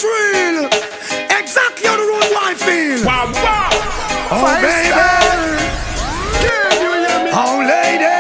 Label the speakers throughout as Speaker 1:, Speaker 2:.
Speaker 1: it's real. Exactly how the road wife feel.
Speaker 2: Wow, wow.
Speaker 1: Oh, baby.
Speaker 2: Can you hear me?
Speaker 1: Oh, lady.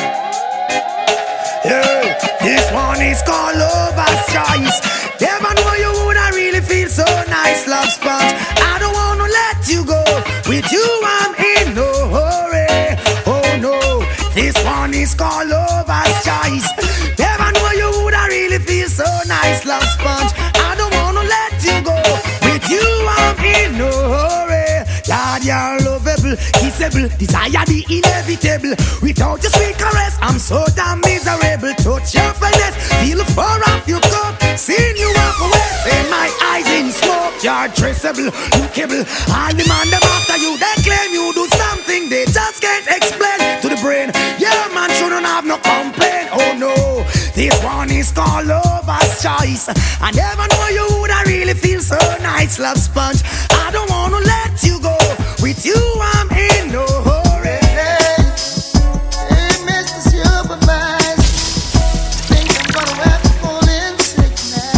Speaker 1: Yeah, this one is called Lover's Choice. Never know you woulda really feel so nice, love sponge. I don't wanna let you go. With you, I'm in no hurry. Oh no, this one is called Lover's Choice. Never know you woulda really feel so nice, love sponge. I don't wanna let you go. With you, I'm in no hurry. God, you're lovable, kissable, desire the inevitable. Without your sweet caress, I'm so damn miserable. Touch your finesse, feel the fur off your cup. Seeing you walk away, see my eyes in smoke. You're traceable, lookable. All the man them after you, they claim you do something they just can't explain to the brain. Yeah, man shouldn't have no complaint. Oh no, this one is called Lover's Choice. I never know you woulda really feel so nice, love sponge. I don't wanna let you go. With you, I'm in no hurry.
Speaker 3: Hey, Mr. Supervisor, think I'm gonna have to fall in sick.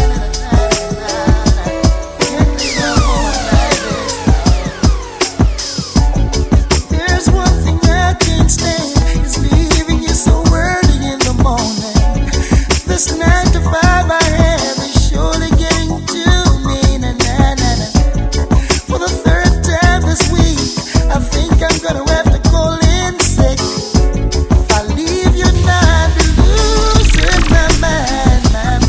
Speaker 3: There's one thing I can't stand, is leaving you so early in the morning. This 9 to 5 I have is surely getting to me. For the third time this week, I think I'm gonna have to call in sick. If I leave you now, I'll be losing my mind.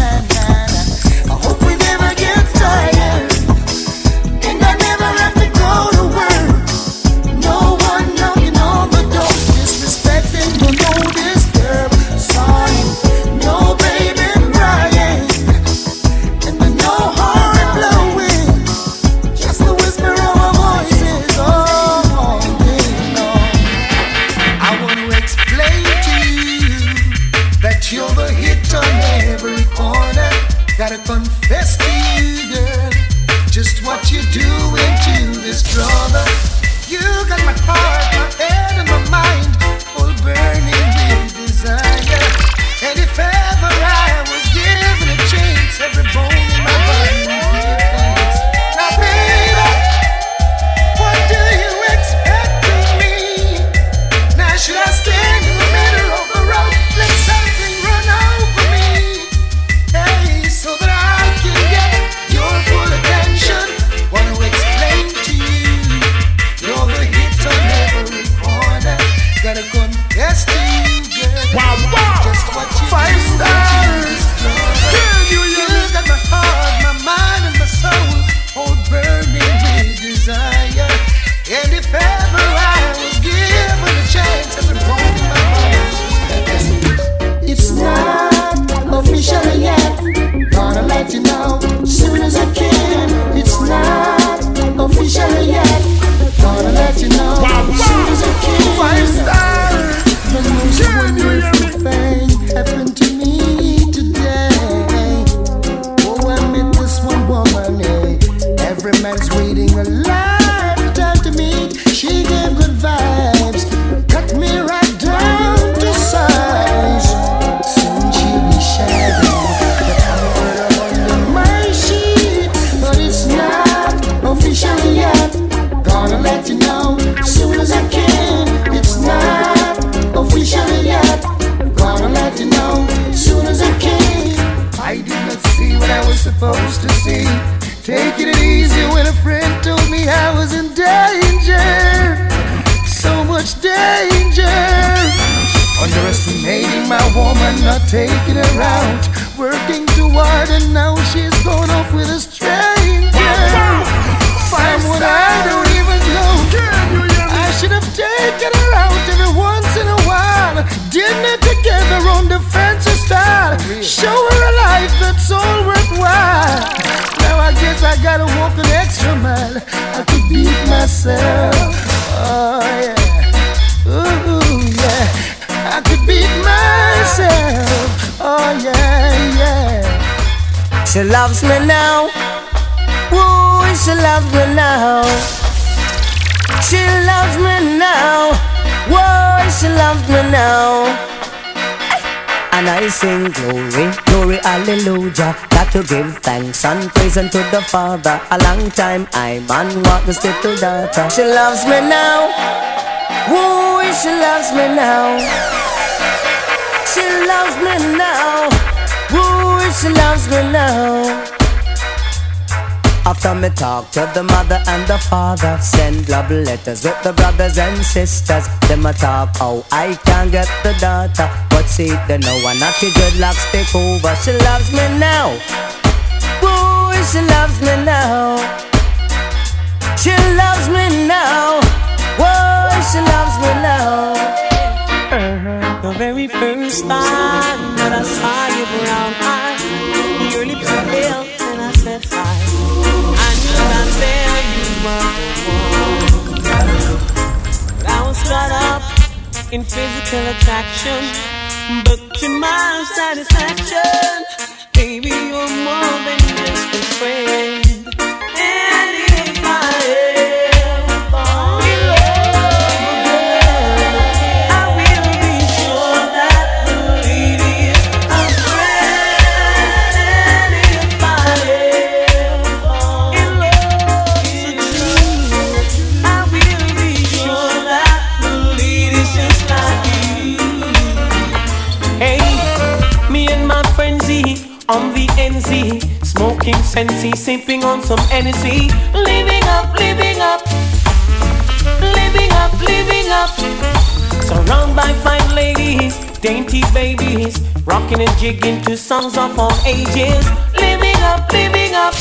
Speaker 3: I hope we never get tired, and I never have to go to work. No one knocking on the door, disrespecting or no disturb. Sorry, no baby crying, and no horn blowing. Just the whisper of our voices all day long. I want to explain to you that you're the hit on every corner. Gotta confess to you, girl, just what you're doing to this brother. You got my heart, my head, and my mind all burning with desire. And if ever I was given a chance, every bone in my body would give thanks. Now, baby, what do you expect of me? Now should I stand in the middle of the road, let something run over me? Hey, so that I can get your full attention. Want to explain to you, you're the hit on every corner. Gotta confess to you, girl,
Speaker 2: Wow, wow.
Speaker 3: just what you
Speaker 2: 5
Speaker 3: do.
Speaker 2: stars. Can you hear me?
Speaker 3: You got my heart, my mind, and my soul all burning with desire. And if ever I was given a chance, I've been born in my heart. It's not official yet. Gonna let you know soon as I can. It's not official yet. Gonna let you know
Speaker 2: Wow, wow.
Speaker 3: soon as I can.
Speaker 2: 5 stars.
Speaker 3: The most
Speaker 2: Can you hear
Speaker 3: wonderful thing happened to me today. Oh, I met this one woman, every man's waiting a lifetime to meet. She gave good vibes, cut me right down to size. Soon she'll be sharing the comfort under my sheet. But it's not official yet. Gonna let you know soon as I can. It's not official yet. Gonna let you know soon as I can. I did not see what I was supposed to see. Taking it easy when a friend told me I was in danger. So much danger. Underestimating my woman, not taking her out. Working too hard and now she's gone off with a stranger. Someone I don't even know. I should have taken her out every once in a while. Dinner together on the fancy style. Show her a life that's all worthwhile. Now I guess I gotta walk an extra mile. I could beat myself. Oh yeah. Ooh yeah. I could beat myself. Oh yeah, yeah.
Speaker 4: She loves me now. Woo, she loves me now. She loves me now. Whoa, she loves me now. And I sing glory, glory, hallelujah. That to give thanks and praise unto the Father. A long time I man want this little daughter. She loves me now. Woo, she loves me now. She loves me now. Woo, she loves me now. After me talk to the mother and the father, send love letters with the brothers and sisters. Them a talk how I can't get the daughter, but see they know I not the dreadlocks take over. She loves me now. Woo, she loves me now. She loves me now. Whoa, she loves me now.
Speaker 5: The very first time that I saw your brown eyes, your lips were pale and I said hi. I knew that there you were the one. But I was caught up in physical attraction, but to my satisfaction, baby, you're more than just a friend. And if I ever fall in love again, I will be sure that the lady is a friend. And if I ever fall in love again, I will be sure that the lady's just like you. Hey, me and my friend Z on the NZ, smoking Sensi, sipping on some Hennessy, living up, living up, living up, living up. Surrounded by fine ladies, dainty babies, rocking and jigging to songs of all ages. Living up, living up,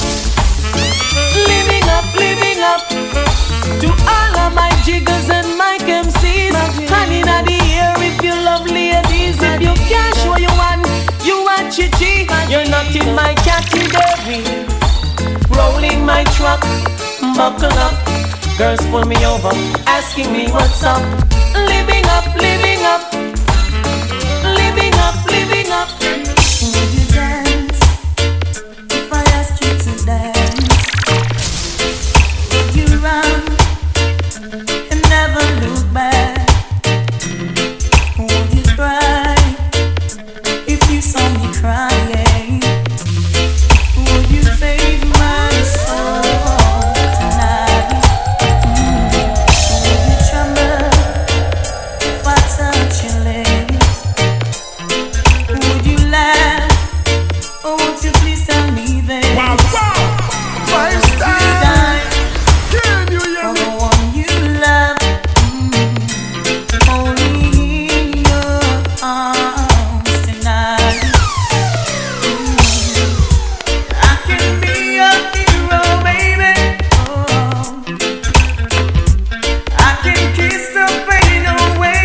Speaker 5: living up, living up. To all of my jiggers and my MCs, honey, not the air if you love ladies. If you can't show you one, you are chichi. You're not in my category. Rolling my truck, buckle up. Girls pull me over, asking me what's up. Living up, living up, living up, living up.
Speaker 3: Would you dance if I asked you to dance? Would you run and never look back? Would you cry if you saw me crying? Would you save my soul tonight? Would you tremble if I touch your lips? Would you laugh, or would you please tell me this?
Speaker 2: Wow, wow. Five
Speaker 3: Would you
Speaker 2: stars.
Speaker 3: die
Speaker 2: Can you hear
Speaker 3: for
Speaker 2: me?
Speaker 3: the one you love? Only in your arms tonight. I can be your hero, baby. Oh, I can kiss the pain away.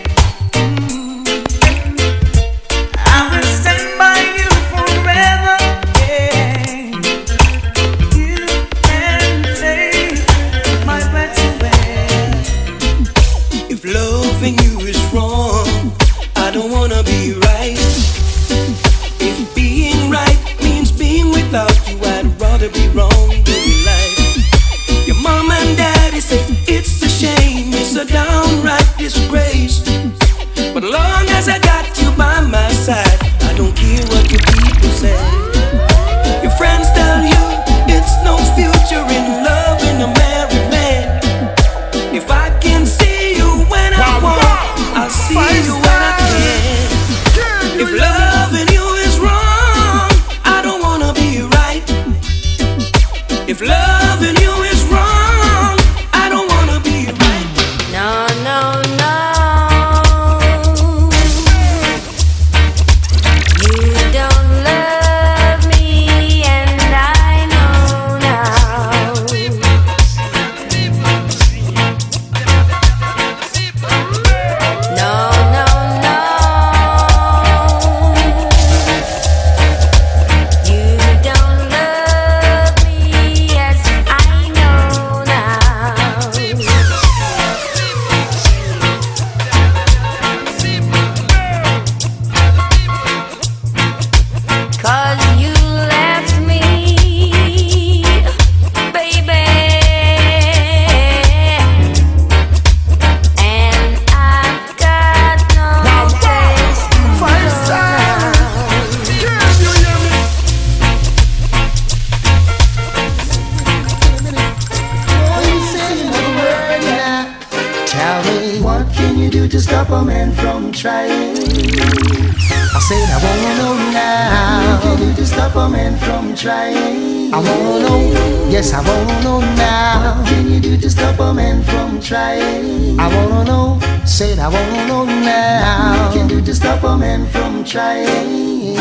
Speaker 3: I will stand by you forever. Yeah. You can take my breath away.
Speaker 5: If loving you is wrong, I don't wanna be right. If being right means being without you, I'd rather be wrong than be right. Your mom and daddy say it's a shame, it's a downright disgrace. But long as I got you by my side, I don't care what your people say. Your friends tell you it's no future in loving a married man. If I can see you when I want, I'll see you when I can. If loving you is wrong, I don't wanna be right. If loving you is wrong, I don't wanna be right.
Speaker 4: No, no, no.
Speaker 3: stop a man from trying? I wanna know, yes, I wanna know now. What can you do to stop a man from trying? I wanna know, said I wanna know now. What can you do to stop a man from trying?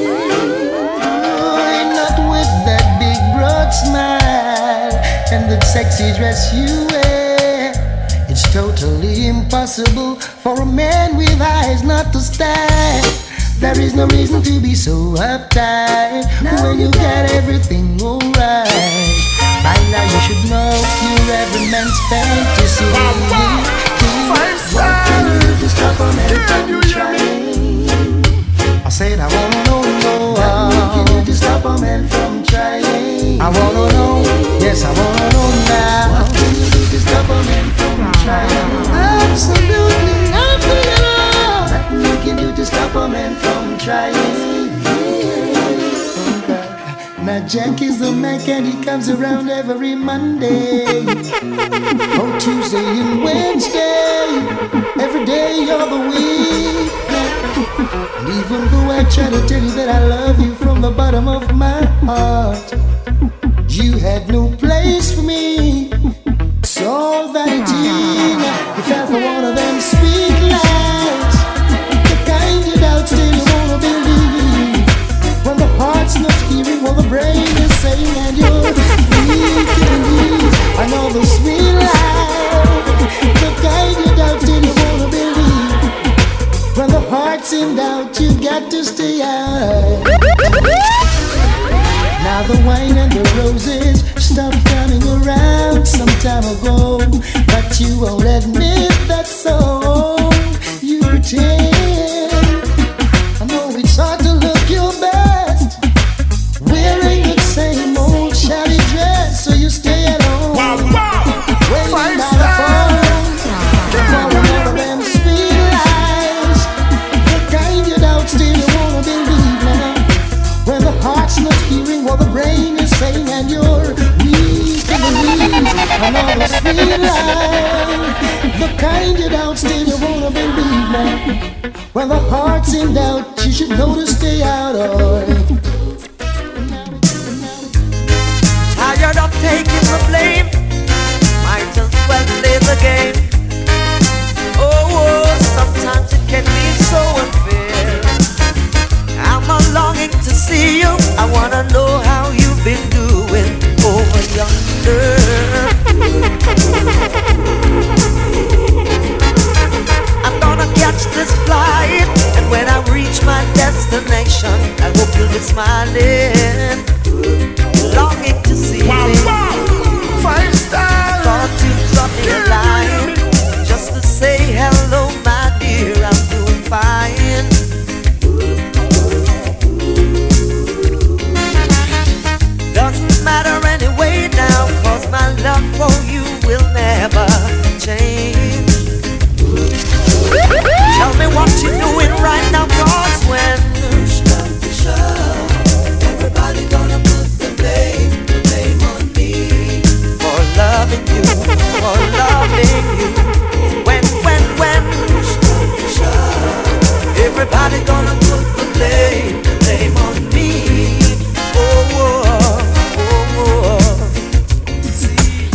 Speaker 3: Not with that big broad smile and the sexy dress you wear. It's totally impossible for a man with eyes not to stare. There is no reason to be so uptight when you got everything alright. By now you should know you're every man's fantasy. What can you do to stop a man from trying? I said I wanna know. What can you do to stop a man from trying? I wanna know, yes I wanna know now. What can you do to stop a man from trying? Absolutely nothing at all. Nothing you can do to stop a man from trying. Now Jack is the Mac and he comes around every Monday, oh Tuesday and Wednesday, every day of the week. And even though I try to tell you that I love you from the bottom of my heart, you had no place for me. It's all vanity. You fell for one of them sweet lies, the kind you doubt still you wanna believe. When the heart's not hearing what the brain is saying and you're weak in the knees. I know the sweet lie, the kind you doubt still you wanna believe. When the heart's in doubt, you got to stay out. Now the wine and the roses stopped coming around some time ago, but you won't admit that, so you pretend. I know it's hard to look your best wearing the same old shabby dress, so you stay at home waiting by the phone for one of them sweet lies, the kind you doubt still you wanna believe now. When the heart's not hearing what the brain is saying and you're weak in the knees. Another sweet lie, the kind you doubt still you wanna believe now. When the heart's in doubt, you should know to stay out of.
Speaker 5: Tired of taking the blame, might as well play the game. Oh, sometimes it can be so unfair. I'm a longing to see you. I wanna know how you've been doing over yonder. I'm gonna catch this flight, and when I reach my destination, I hope you'll be smiling, longing to see me.
Speaker 2: 5-star.
Speaker 5: Thought you'd drop me a line just to say hello, my dear. I'm doing fine. Doesn't matter anyway now, 'cause my love for you will never change. Tell me what you're doing right now, 'cause when everybody gonna put the blame on me for loving you, for loving you. When everybody gonna put the blame on me. Oh, oh, oh, oh. See.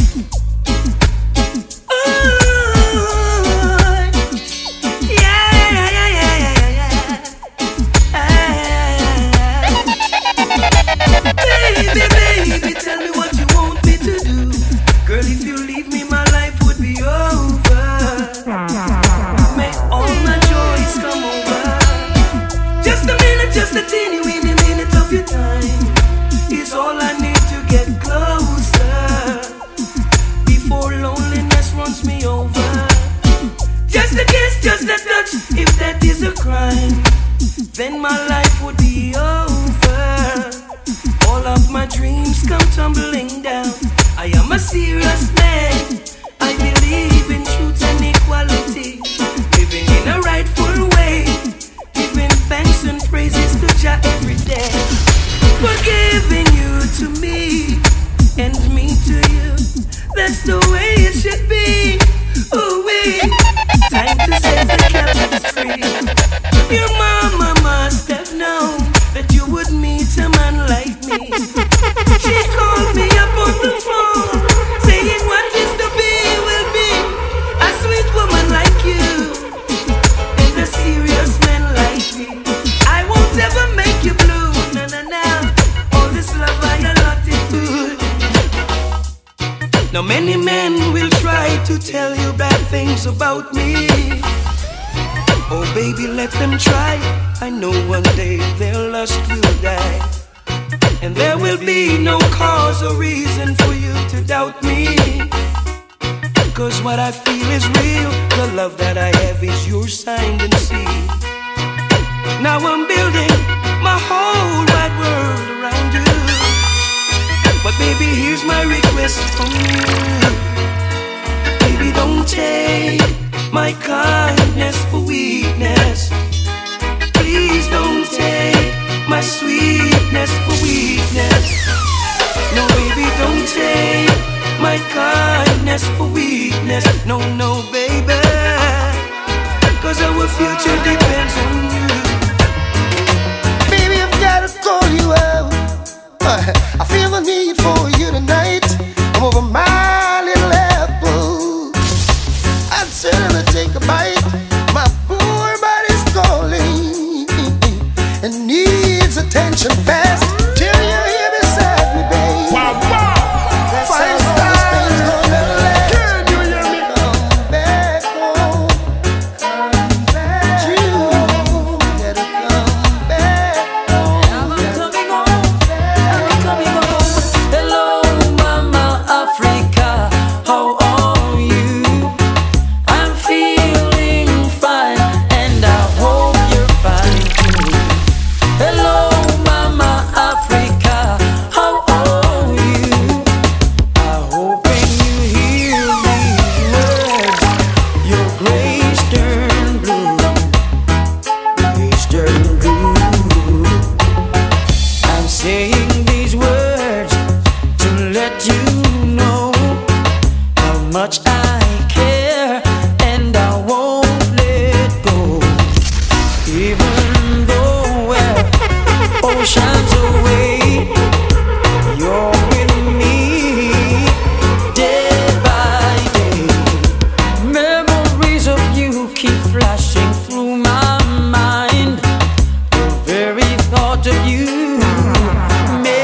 Speaker 5: Baby, tell me what you want me to do. Girl, if you leave me, my life would be over. Make all my joys come over. Just a minute, just a teeny weeny minute of your time is all I need to get closer before loneliness runs me over. Just a kiss, just a touch, if that is a crime, then my life would be over. All of my dreams come tumbling down. I am a serious man. I believe in truth and equality, living in a rightful way, giving thanks and praises to Jah every day, forgiving you to me and me to you. That's the way it should be. Ooh, time to set the captives free. Your mama must have known that you would meet a man
Speaker 2: Now many men will try to tell you bad things about me. Oh baby, let them try. I know one day their lust will die, and there will be no cause or reason for you to doubt me. Cause what I feel is real. The love that I have is yours, signed and sealed. Now I'm building my whole wide world around you. But baby, here's my request from you. Baby, don't take my kindness for weakness. Please don't take my sweetness for weakness. No, baby, don't take my kindness for weakness. No, no, baby, cause our future depends on you.
Speaker 3: Baby, I've gotta call you out. I feel the need for you tonight. I'm over my little apple. I'd certainly take a bite. My poor body's calling and needs attention fast. Till you're here beside me, babe.
Speaker 2: Wow, wow.
Speaker 3: That's how long this pain's gonna last. Can you hear me? Come back home. Come back home. Gotta come back home.
Speaker 6: I'm coming home. I'm coming home. Hello, Mama Africa. How are you? I'm feeling fine, and I hope you're fine too. Hello, Mama Africa. How are you? I hope when you hear these words, your grace turn blue. Grace turn blue. I'm saying these words to let you know how much I care, and I won't let go. Even though we're oceans away, you're with me day by day. Memories of you keep flashing through my mind. The very thought of you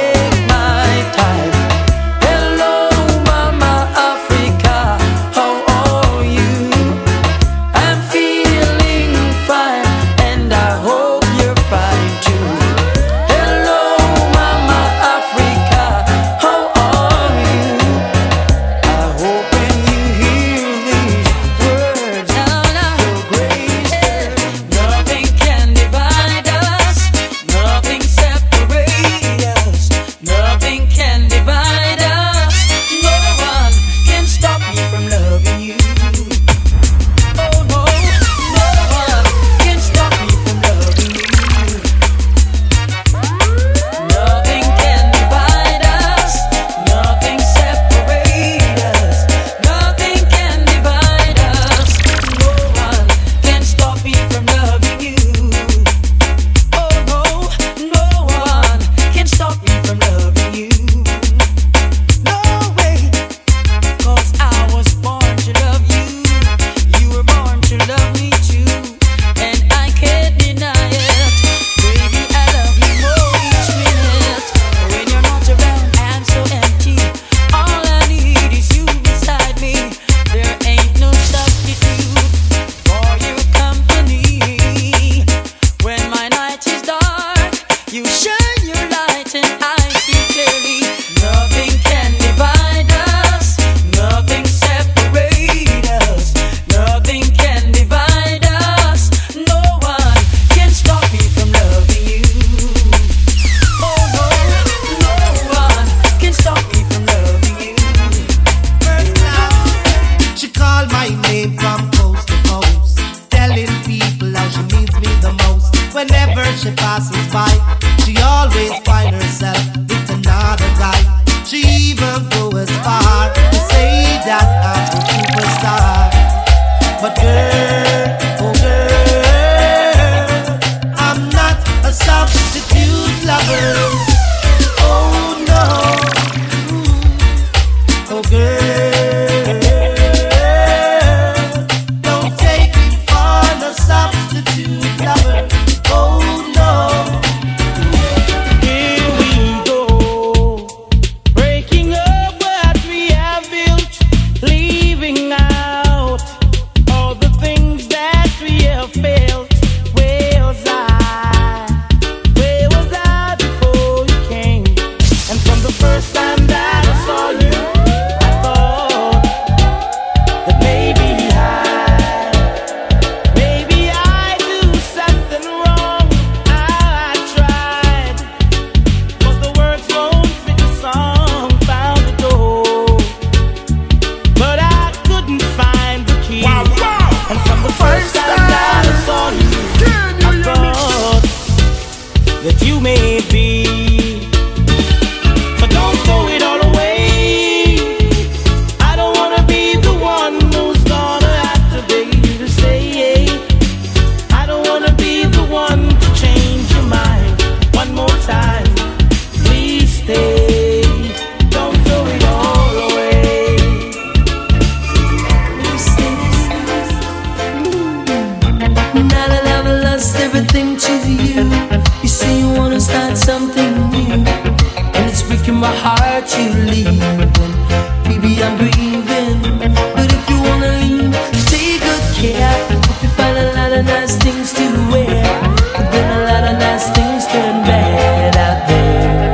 Speaker 6: breaking my heart you leaving. Baby, I'm grieving. But if you wanna leave, take good care. Hope you find a lot of nice things to wear. But then a lot of nice things turn bad out there.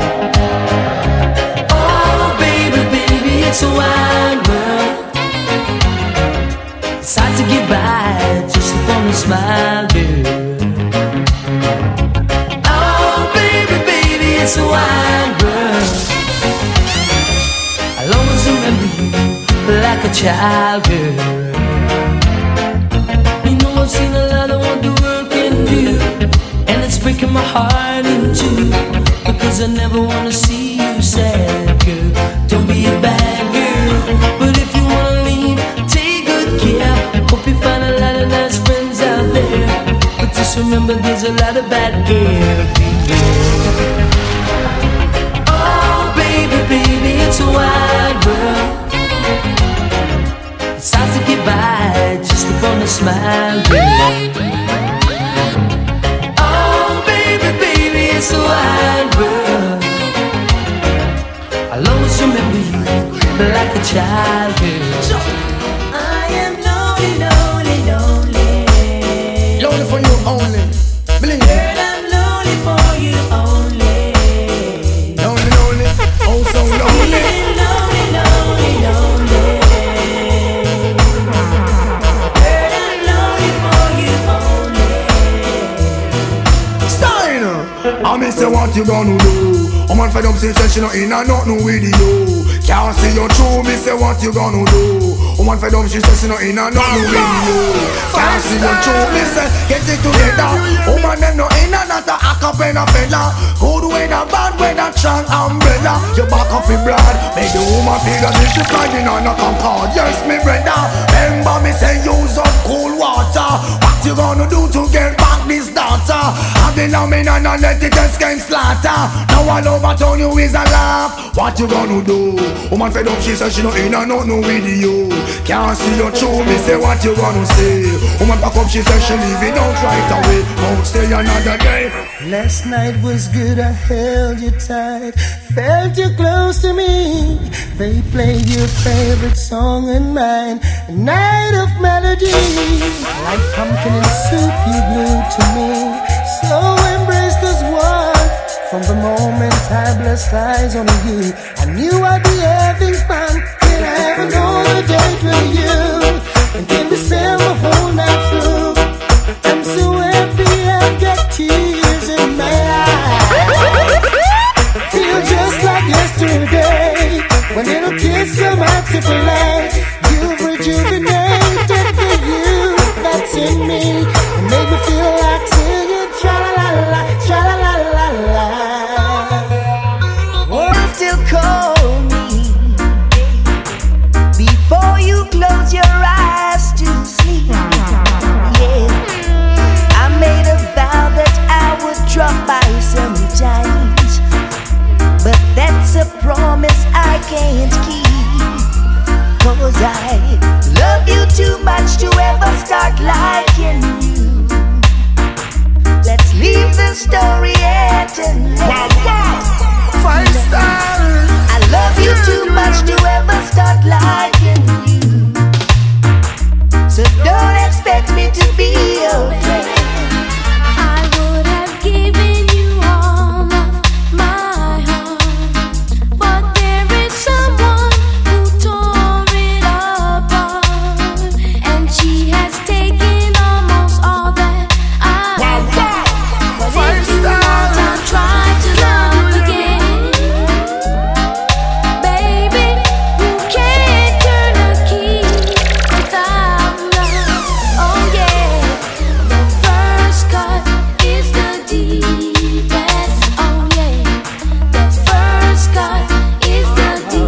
Speaker 6: Oh, baby, baby, it's a wide world. It's hard to get by just upon a smile, girl. Oh, baby, baby, it's a wide world. I'll always remember you like a child, girl. You know I've seen a lot of what the world can do, and it's breaking my heart in two, because I never wanna see you sad, girl. Don't be a bad girl. But if you wanna leave, take good care. Hope you find a lot of nice friends out there. But just remember there's a lot of bad girls. Oh, baby, baby, it's a wide world. It's hard to get by just upon a smile, girl. Oh, baby, baby, it's a wide world. I'll always remember you like a child, girl.
Speaker 3: I am lonely, lonely, lonely.
Speaker 1: Lonely for you only. Believe me.
Speaker 3: Girl, I'm lonely for you only.
Speaker 1: Lonely, lonely. Oh, so lonely.
Speaker 3: Feeling lonely, lonely, lonely. Girl, I'm lonely for you only.
Speaker 1: Stein! I miss say what you gonna do. I'm on fed up, say she not in and not no with you. Can't see you true, me say what you gonna do. Woman fed up, she says she not in and not no with you. Can't see you true, me say get it together. Woman them no in and not a acapella fella. Good weather, bad weather, strong umbrella. You back off your blood, make the woman feel as if she's sliding on a concord. Yes, me brother, remember me say use up cool water. What you gonna do to get back this daughter? Have the lamb and not let it escape slaughter. Now all over town you is a laugh. What you gonna do? Woman fed up, she says she not in and not no with you. Can't see you true, me say what you gonna say. Woman back up, she says she leaving out right away. Won't stay another day.
Speaker 3: Last night was good, I held you tight, felt you close to me. They played your favorite song and mine, a night of melody. Like pumpkin and soup you blew to me, so embraced as one. From the moment I blessed eyes on you, I knew I'd be having fun. Can I have another date with you? And can we spend the whole night through? I'm so happy I've got tears in my eyes. Feel just like yesterday, when little kids come out to play. You've rejuvenated the youth that's in me, and made me feel like singing tra-la-la-la, tra-la-la-la-la.
Speaker 4: Still call me before you close your eyes to sleep. Yeah, I made a vow that I would drop by sometimes, but that's a promise I can't keep. 'Cause I love you too much to ever start liking you. Let's leave the story at an end.
Speaker 1: 5-star.
Speaker 4: I love you too much to ever start liking you. So don't expect me to be your friend.
Speaker 7: I would have given you all of my heart, but there is someone who tore it apart, and she has taken almost all that I had. But if you want, I'll try to love again. Baby, you can't turn a key without love. Oh yeah, the first cut is the deepest. Oh yeah, the first cut is the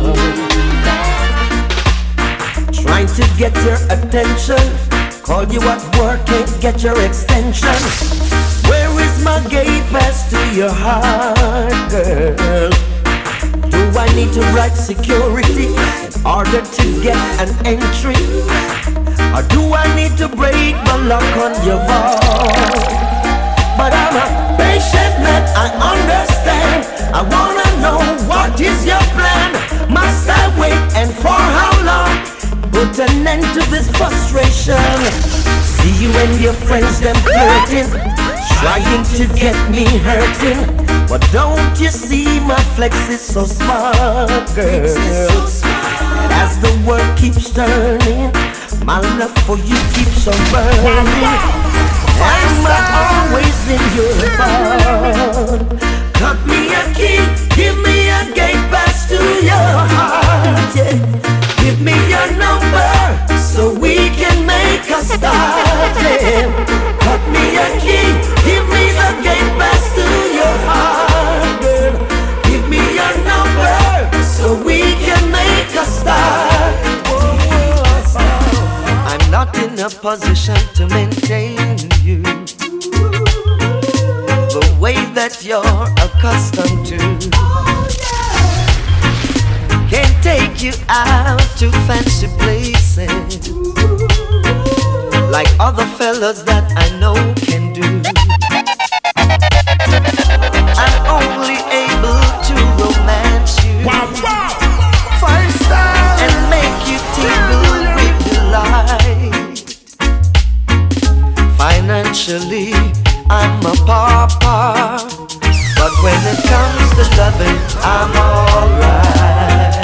Speaker 7: deepest.
Speaker 6: Trying to get your attention, call you at work, can't get your extension. Where is my gate pass to your heart, girl? Do I need to write security in order to get an entry? Or do I need to break the lock on your vault? But I'm a patient man, I understand. I wanna know what is your when your friends them flirting, trying to get me hurting. But don't you see my flex is so smart, girl? And as the world keeps turning, my love for you keeps on burning. I'm always in your thought. Cut me a key, give me a gate pass to your heart, yeah. Give me your number so we can make a start, yeah. Cut me a key, give me the gate pass to your heart, girl. Give me your number so we can make a start. I'm not in a position to maintain you the way that you're accustomed to. Can't take you out to fancy places like other fellas that I know can do. I'm only able to romance you and make you tingle with delight. Financially, I'm a pauper, but when it comes to loving, I'm alright.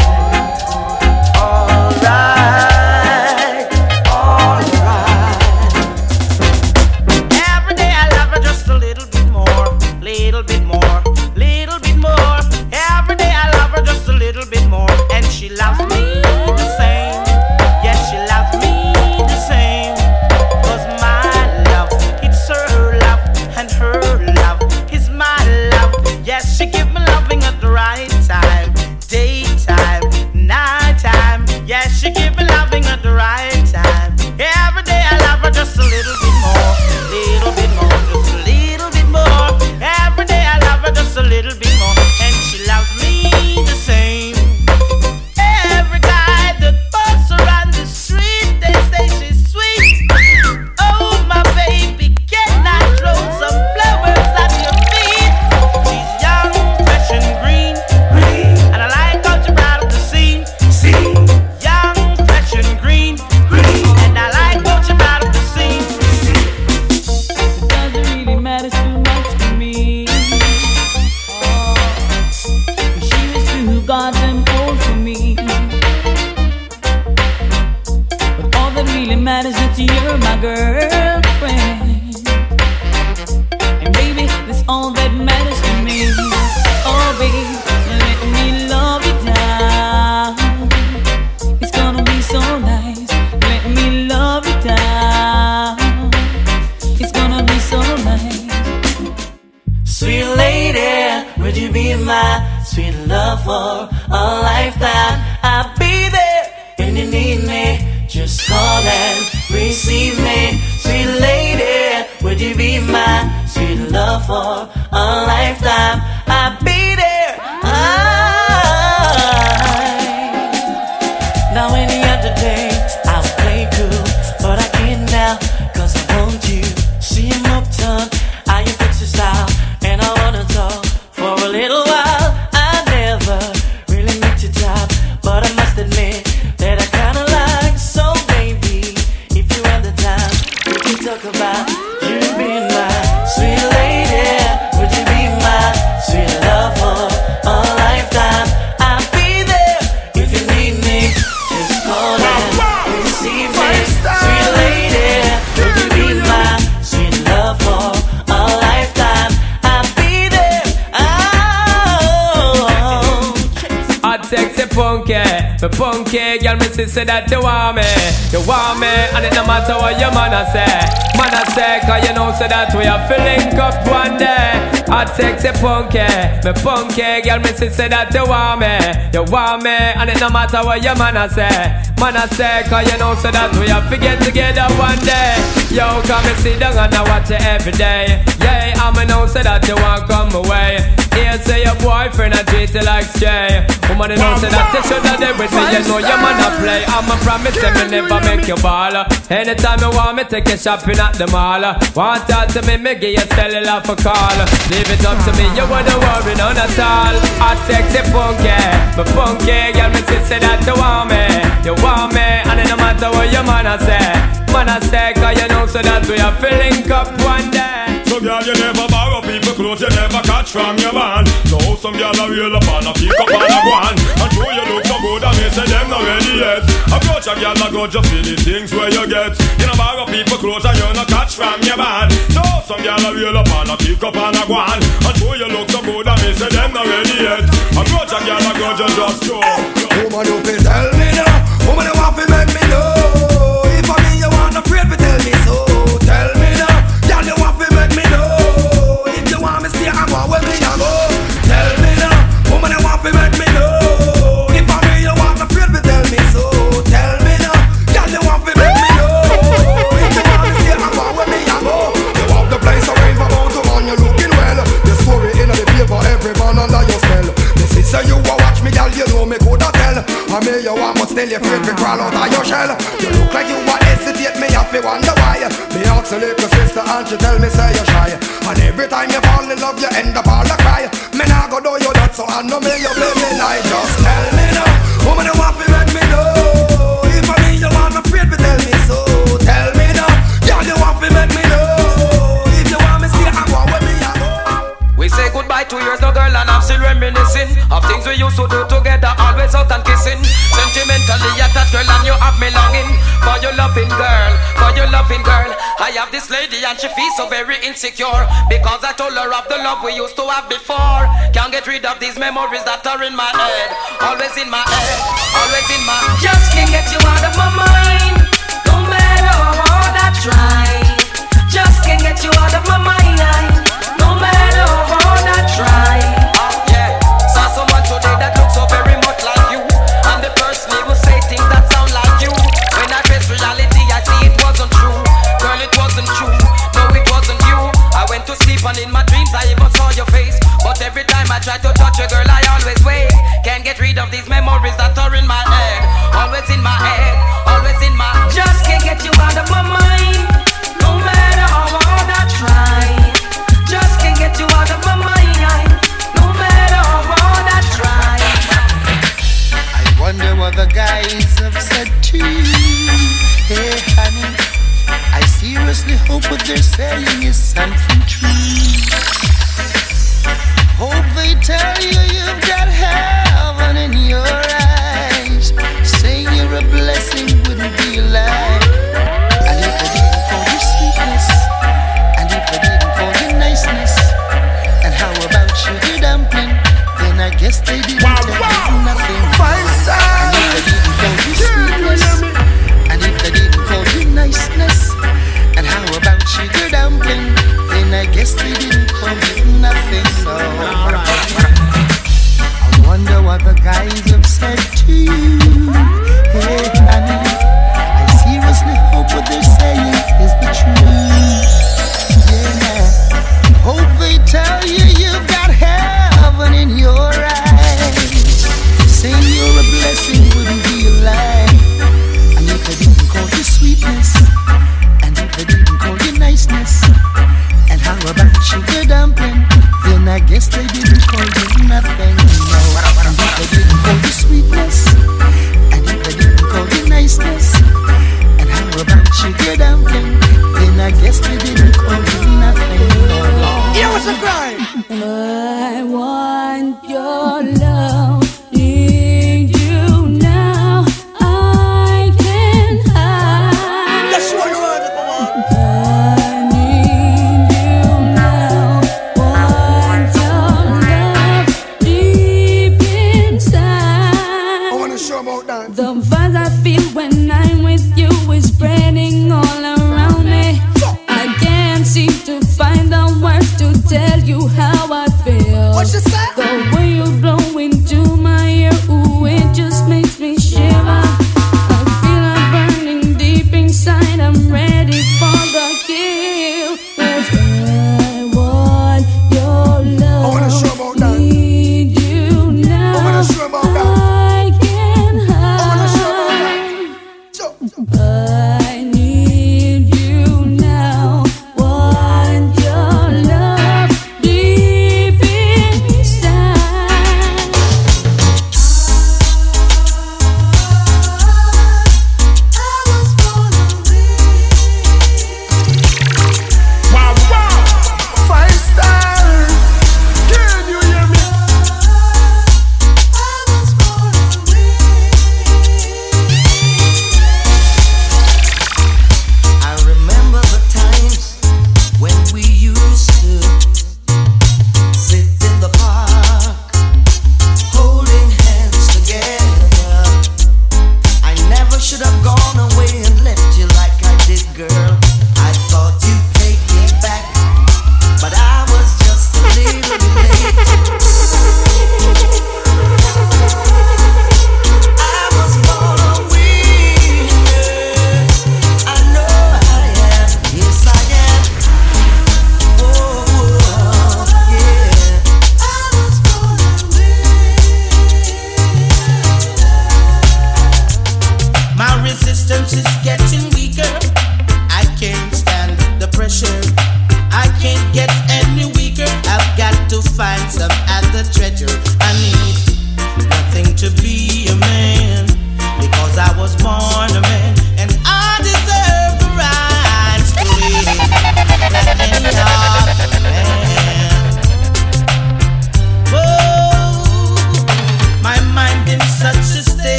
Speaker 6: Alright, alright.
Speaker 8: Every day I love her just a little bit more, little bit more, little bit more. Every day I love her just a little bit more, and she loves me the same. Yes, she loves me the same. 'Cause my love, it's her love, and her love is my love. Yes, she give me loving at the right time, daytime, nighttime. Yes, she give me loving at the right time. Every day I love her just a little bit more, little bit more, just a little bit more. Every day I love her just a little bit more, and she loves me the same. Every guy that walks around the street, they say she's sweet. Oh, my baby, can I throw some flowers at your feet? She's young, fresh and green, and I like how she brought up the scene. Young, fresh and green, and I like how she brought up the scene.
Speaker 5: It doesn't really matter too much to me. She was too goddamn old for me. But all that really matters is that you're my girlfriend. And baby, that's all that matters to me. Oh baby, let me love you down. It's gonna be so nice. Let me love you down. It's gonna be so nice.
Speaker 6: Sweet lady, would you be my sweet love for a lifetime? I'll be there when you need me. Just call and receive me. Sweet lady, would you be my sweet love for a lifetime? I'll be there. Now any other day I would play cool, but I can't now 'cause I want you. See him uptown, I am fix this out, and I wanna talk for a little while. I never really met your type, but I must admit that I kinda like. So baby, if you have the time, we can talk about you being my sweet lady. Would you be my sweet love for a lifetime? I'll be there if you need me. Just call and receive me. Sweet lady, would you be my sweet love for a lifetime? I'll be there. Oh.
Speaker 9: Hot sexy punky, the punky girl, me say that you want me, and it no matter what your man a say, 'cause you know say that we are filling up one day. Hot sexy punky, the punky girl, me say that you want me, and it no matter what your man a say, 'cause you know say that we are to get together one day. Yo, come and sit down and I watch you every day. Yeah, I'ma know say that you want come away. Here say your boyfriend a treat you like stray. Woman, you know say that you should have done with me. You know your man a play. I'ma promise you me never make you ball. Anytime you want me take you shopping at the mall. Want talk to me give you cellular for call. Leave it up to me, you wouldn't worry none at all. Hot sexy punky, but punky girl, me say that you want me, and it no matter what your man a say. Man a say, 'cause you know so that we have to link up one day.
Speaker 10: So girl, you never borrow people clothes, you never catch from your man. So some girl a real up and a pick up and a go on. And show you look so good and me say them not ready yet. Approach a girl a go just see the things where you get. You know borrow people clothes and you not catch from your man. So some girl a real up and a pick up and a go on. And show you look so good and me say them not ready yet. Approach a girl a go just go.
Speaker 1: Woman you fi tell me now, woman you want fi make me know. If I mean you want afraid fi tell me so. Tell me now, girl you want fi make me know. If you want me stay, I go where me a go. Tell me now, woman you want fi make me know. If I mean you want afraid fi tell me so. Tell me now, girl you want fi make me know. If you want me stay, I go where me a go. You have the place arranged for both of man, you looking well. The story in the paper, every man under your spell. The sister you a watch me, girl, you know me coulda tell. I mean you want, but still you afraid to crawl out of your shell. You look like you want hesitate, me have to wonder why. Me ask a little sister and she tell me say you're shy. And every time you fall in love, you end up all a cry. Me nah go do you that, so I know me you play me like. Just tell me now, woman you want to make me know. If I mean you want afraid to tell me so. Tell me now, girl you want to make me know. If you want me stay, I go where me I go.
Speaker 2: We say goodbye 2 years no girl and I'm still reminiscing of things we used to do together, always out and kissing. Sentimentally attached girl and you have me longing for your loving girl, for your loving girl. I have this lady and she feels so very insecure because I told her of the love we used to have before. Can't get rid of these memories that are in my head, always in my head, always in my. Just can't get you out of my mind, no matter how hard I try. Just can't get you out of my mind, no matter how hard I try. Yeah, saw someone today that looks so very much like you, and the person he will say things that sound like you. When I face reality, I see it wasn't true. Girl, it wasn't true. No, it wasn't you. I went to sleep and in my dreams I even saw your face. But every time I try to touch you, girl, I always wait. Can't get rid of these memories that are in my head, always in my head, always in my. Just can't get you out of my mind, no matter how hard I try. Just can't get you out of my mind, no matter how hard I try.
Speaker 3: I wonder what the guys have said to you. Hey honey, I seriously hope what they're saying is something true. Hope they tell you you've got heaven in your eyes. Saying you're a blessing wouldn't be a lie. And if they didn't call you sweetness, and if they didn't call you niceness, and how about sugar dumpling, then I guess they didn't tell you nothing. 5-star. And if they didn't call you sweetness, and if they didn't call you niceness, and how about sugar dumpling, then I guess they didn't call you nothing. No. I wonder what the guys have said to you. Hey honey, I seriously hope what they're saying is the truth. Yeah, hope they tell you you've got heaven in your eyes. Saying you're a blessing wouldn't be a lie. And if they didn't call you sweetness, and if they didn't call you niceness, and how about sugar dumpling, then I guess they didn't call you nothing. No. And if they didn't call you sweetness, and if they didn't call you niceness, and how about sugar dumpling, then I guess they didn't call you nothing. No.
Speaker 1: Yeah, what's the crime?
Speaker 7: I want your love, need you now. I can't hide.
Speaker 1: That's what you want it, mama.
Speaker 7: I need you now. Want your love deep inside.
Speaker 1: I wanna show about that.
Speaker 7: The vibes I feel when I'm with you is spreading all around me. I can't seem to find the words to tell you how I feel.
Speaker 1: What you say?
Speaker 7: The way you blow into my ear, ooh, it just makes me shiver. I feel I'm burning deep inside. I'm ready for the kill. 'Cause I want your love.
Speaker 1: I wanna show about that.
Speaker 7: Need you now.
Speaker 1: I wanna show about that.
Speaker 7: I can't hide.
Speaker 1: I wanna show about that. So,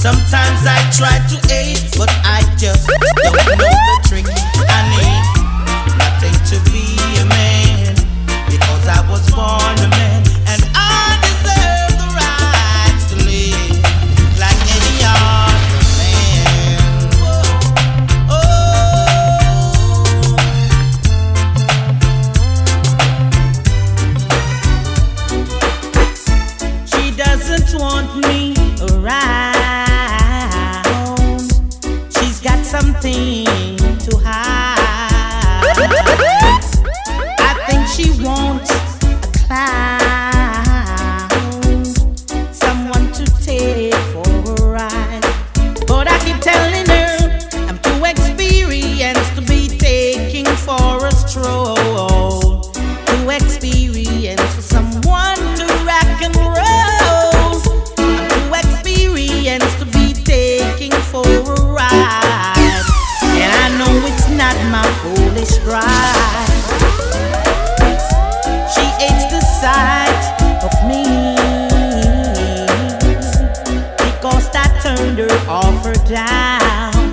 Speaker 8: Sometimes I try to hate, but I just don't know the trick. I need nothing to be a man, because I was born a man, and I deserve the rights to live like any other man. Oh. She doesn't want me around. She's got something to hide. I think she wants a clown, someone to take for a ride. But I keep telling her I'm too experienced to be taking for a stroll. Too experienced for someone to rock and roll. I'm too experienced to be taking for a ride, and I know it's not my foolish pride. She hates the sight of me, because I turned her off or down.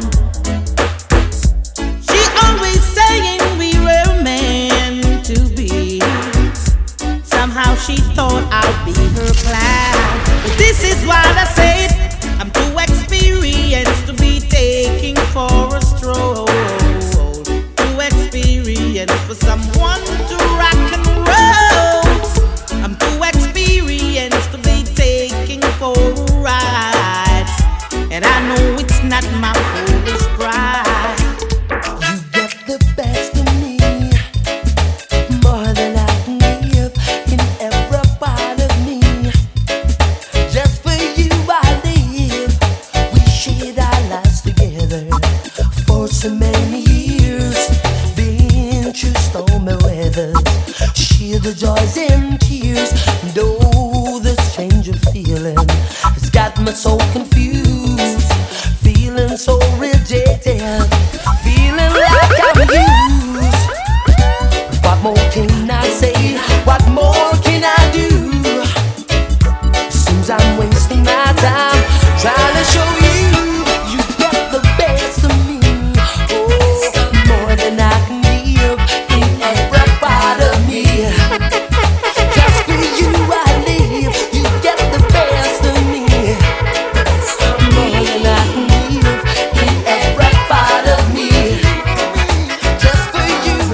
Speaker 8: She always saying we were meant to be. Somehow she thought I'd be her clown. But this is why I said I'm too experienced to be taking for a stroll. Too experienced for someone to rock and roll. I'm too experienced to be taking for a ride, and I know it's not my foolish pride.
Speaker 3: You get the best of me, more than I can give in every part of me. Just for you I live. We shared our lives together for so many years, been through stormy weather, share the joys and tears. And oh, this change of feeling has got me so confused, feeling so rejected, feeling like I'm used. What more can I say? What more can I do? Seems I'm wasting my time trying to show you you get the best of me. Oh, more than I can give in every part of me. Just for you I live. You get the best of me. More than I can give in every part of me. Just for you I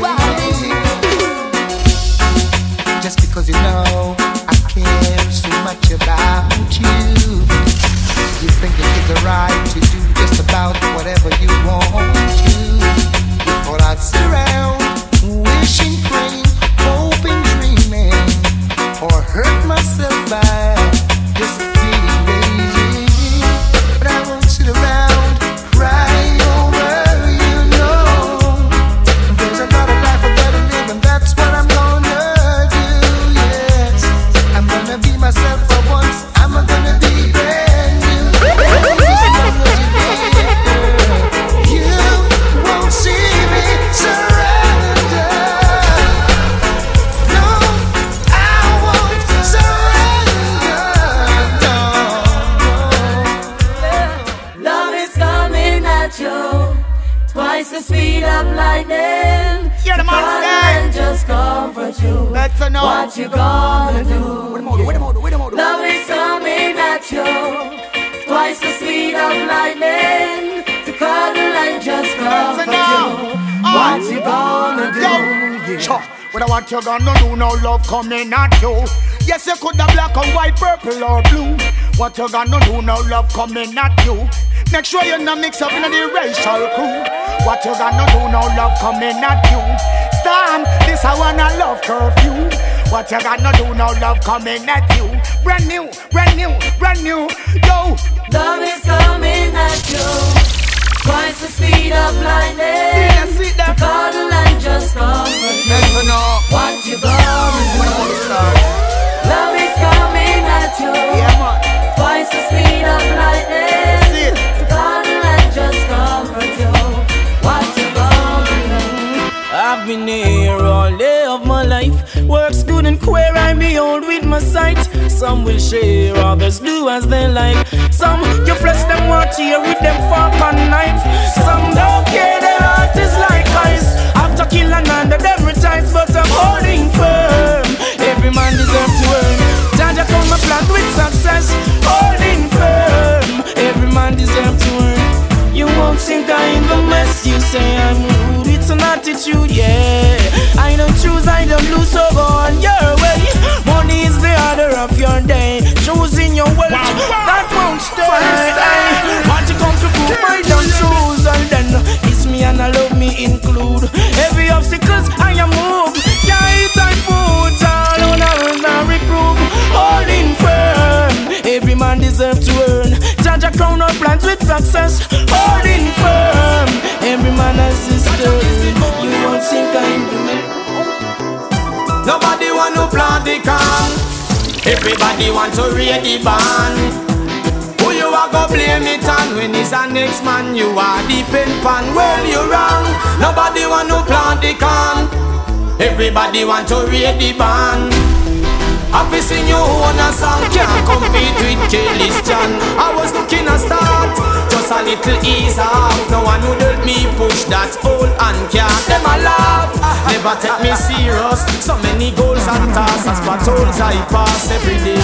Speaker 3: live. Just because you know I care so much about you, you think you get the right to do just about whatever you want to. You thought I'd sit around wishing, praying, hoping, dreaming, or hurt myself by just being lazy. But I won't sit around crying over you, know. There's another life I gotta live, and that's what I'm gonna do, yes. I'm gonna be myself for once, I'm gonna be brand new. You won't see me surrender. No, I won't surrender. No.
Speaker 6: Love is coming at you, twice the speed of lightning.
Speaker 1: Hear the man
Speaker 6: Come
Speaker 1: say.
Speaker 6: and just comfort you.
Speaker 1: Let's know.
Speaker 6: What you gonna do? Love is coming at you, twice the speed of lightning. To cuddle and just comfort you. What you gonna do?
Speaker 1: Sure. What I want you gonna do, no love coming at you. Yes, you could have black or white, purple or blue. What you gonna do, no love coming at you. Make sure you not mix up in the racial crew. What you gonna do, no love coming at you. Storm, this I wanna love curfew. What you gonna do, no love coming at you. Brand new, brand new, brand new. Yo,
Speaker 6: Love is coming at you, twice the speed of lightning.
Speaker 1: see
Speaker 6: To
Speaker 1: them.
Speaker 6: cuddle and just comfort you.
Speaker 1: Let's know.
Speaker 6: What you gonna do? Love is coming at you,
Speaker 1: Yeah, man.
Speaker 6: twice the speed of lightning.
Speaker 1: See it.
Speaker 6: To cuddle and just comfort you. What you gonna do?
Speaker 8: I've been here all day of my life. Work's good and queer, I'm
Speaker 2: behold with my sight. Some will share, others do as they like. Some you flesh them want tear with them fork and knife. Some don't care, their heart is like ice. After kill another them retires, but I'm holding firm. Every man deserves to earn. Jaja come a plan with success, holding firm. Every man deserves to earn. You won't think I'm the mess. You say I'm rude, it's an attitude, yeah. I don't choose, I don't lose, so go on your way. Money is the order of your day. Choosing your wealth, that won't stay. Want to come to prove I don't choose, and then it's me and I love me include. Every obstacles I am moved. Can't eat and food, all on earth I reprove. Holding firm, every man deserves to earn. Jaja crown our plans with success. Holding firm, every man has his turn. You won't think I'm the man.
Speaker 11: Nobody want to plant the can. Everybody want to read the band. Who you are go blame it on? When it's a next man you are the pen pan. Well you wrong. Nobody want to plant the can. Everybody want to read the band. I've seen you on a song, can't compete with Kelly's John. I was looking a start, just a little ease off. No one would help me push that old and can't. Them a laugh, never take me serious. So many goals and tasks, patrols I pass every day.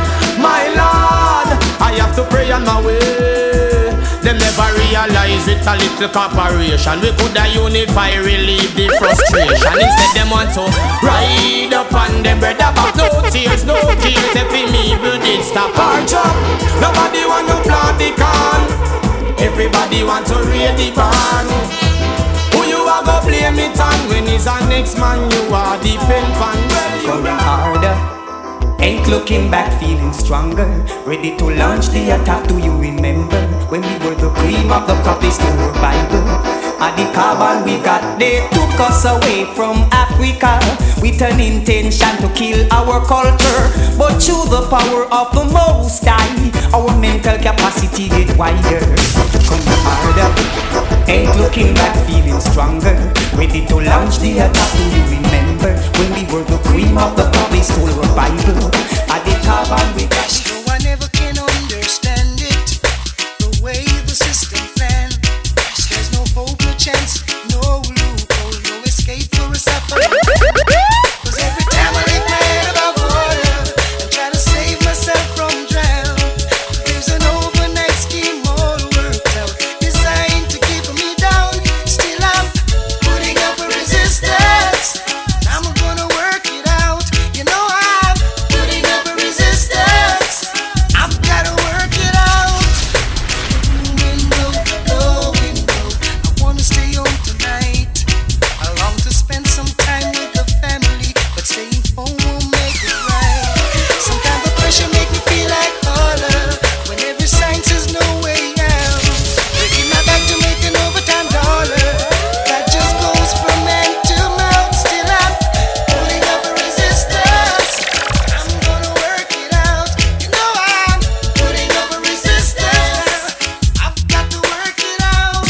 Speaker 11: My Lord, I have to pray on my way. Them never realize it's a little corporation. We coulda unify, relieve the frustration. Instead them want to ride up on them brother back. No tears, no tears. If him evil did stop our job. Nobody want to plant the can. Everybody want to read the band. Who you are go blame it on? When he's our next man, you are the pen pan.
Speaker 6: Going harder, ain't looking back, feeling stronger. Ready to launch the attack. Do you remember when we were the cream of the crop? They stole our Bible. At the carbon we got, they took us away from Africa with an intention to kill our culture. But through the power of the Most High, our mental capacity get wider. Come harder, ain't looking back, feeling stronger. Ready to launch the attack. Do you remember when we were the cream of the crop? They stole our Bible. At the carbon we got.
Speaker 3: No one ever can understand it, the way the system planned. There's no hope, no chance, no loophole, no escape for a suffering. Cause every time I lift my head above water and try to save myself from drown, there's an overnight scheme all worked out, designed to keep me down. Still I'm putting up a resistance. I'm gonna work it out. You know I'm putting up a resistance. I've gotta work it out. Window, low window. I wanna stay home tonight. I long to spend some time with the family, but staying home won't make it right. Sometimes the pressure make me feel like holler when every sign says no way out. Breaking my back to make an overtime dollar. That just goes from hand to mouth. Still I'm putting up a resistance. I'm gonna work it out. You know I'm putting up a resistance. I've got to work it out.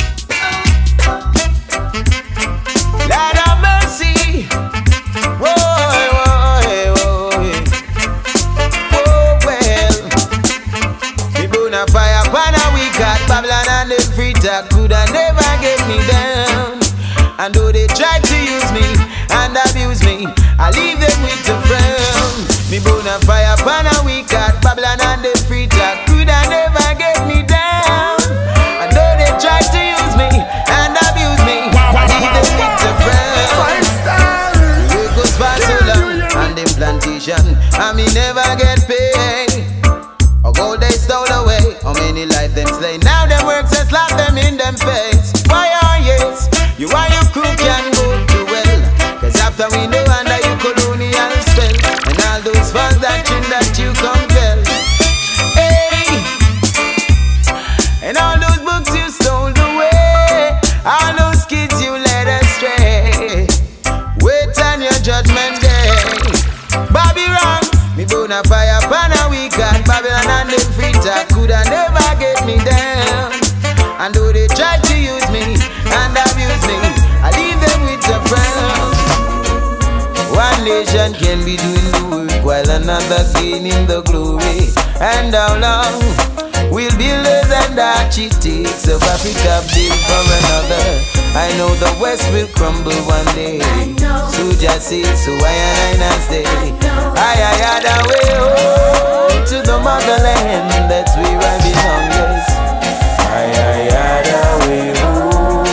Speaker 11: Lord have mercy. Whoa, whoa, whoa. Oh well. We burn a fire pan and we got Babylon and the free talk coulda never get me down. And though they try to use me and abuse me, I leave them with the frown. Me burn a fire pan and we got Babylon and the free talk coulda never get me down. And though they try to use me and abuse me, I leave them with the frown. We go spend so long on them plantation and me never get paid. Or gold they stole away, how many life them slay. Now them works and slap them in them face. Why are yes, you and your crew can go to well. Cause after we know under you colonial spell, and all those false doctrine that you compel. Hey, and all those books you stole away, all those kids you led astray. Wait on your judgment day. Bobby wrong, me burn a fire pan and we got Babylon and them free talk coulda never get me down. And though they try to use me and abuse me, I leave them with the frown. One nation can be doing the work while another gaining the glory. And how long will builders and architects of Africa build for another? I know the West will crumble one day. So just say, so I and I stay. I had a way home to the motherland. That's where I belong, yes. I had a way home.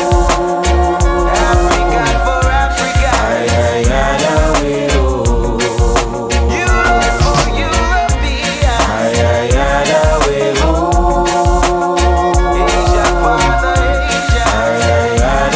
Speaker 11: Africa for Africa. I had a way home. Europe for Europeans. I had a way home. Asia for the Asians. I had